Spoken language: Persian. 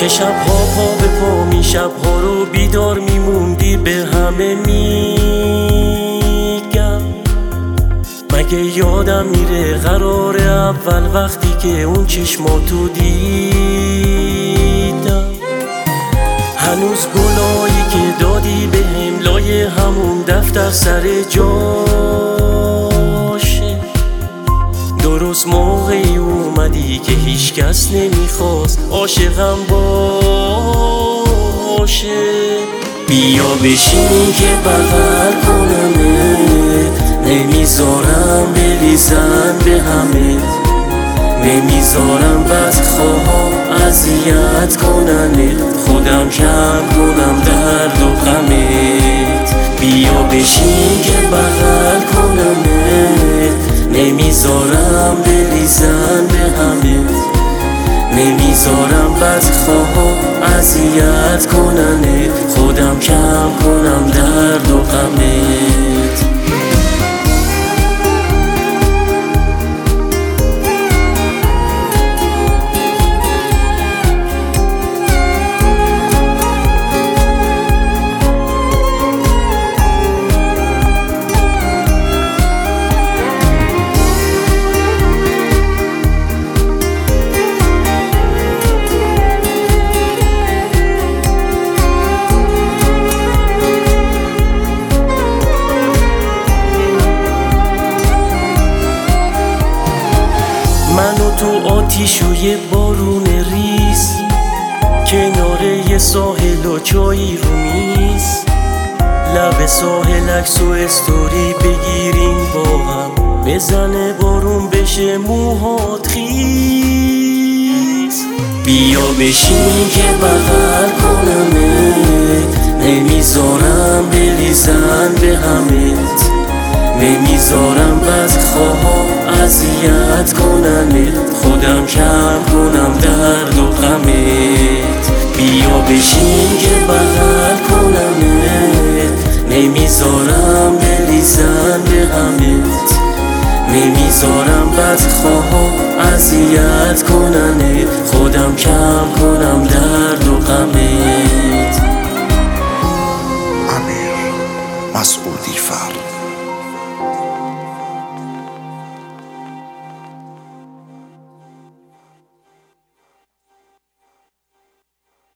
که شبها پا به پا می شبها رو بیدار میموندی به همه میگم مگه یادم میره قرار اول وقتی که اون چشماتو دیدم هنوز گلایی که دادی به هم لای همون دفتر سر جاشه درست موقعی اومدی که هیچ کس نمیخواست عاشقم باشه بیا بشین که بغل کنمت نمیذارم بریزن به همه نمیذارم بدخواه اذیت کننت خودم کم کنم درد و غمت بیا بشین که بغل کنمت نمیذارم بریزن به همه نمیذارم بدخواه اذیت کننت خودم کم کنم درد و غمت منو تو آتیش و یه بارون ریز کنار یه ساحل و چایی رو میز لب ساحل عکس و استوری بگیریم با هم بزنه بارون بشه موهات خیز بیا بشین که بغل کنمت نمیذارم بریزن به همت نمیذارم بدخواه اذیت کننت خودم کم کنم درد و غمت بیا بشین که بغل کنمت نمیذارم بریزن به همت نمیذارم بدخواه اذیت کننت خودم کم کنم درد و غمت. امیر مسعودی فرد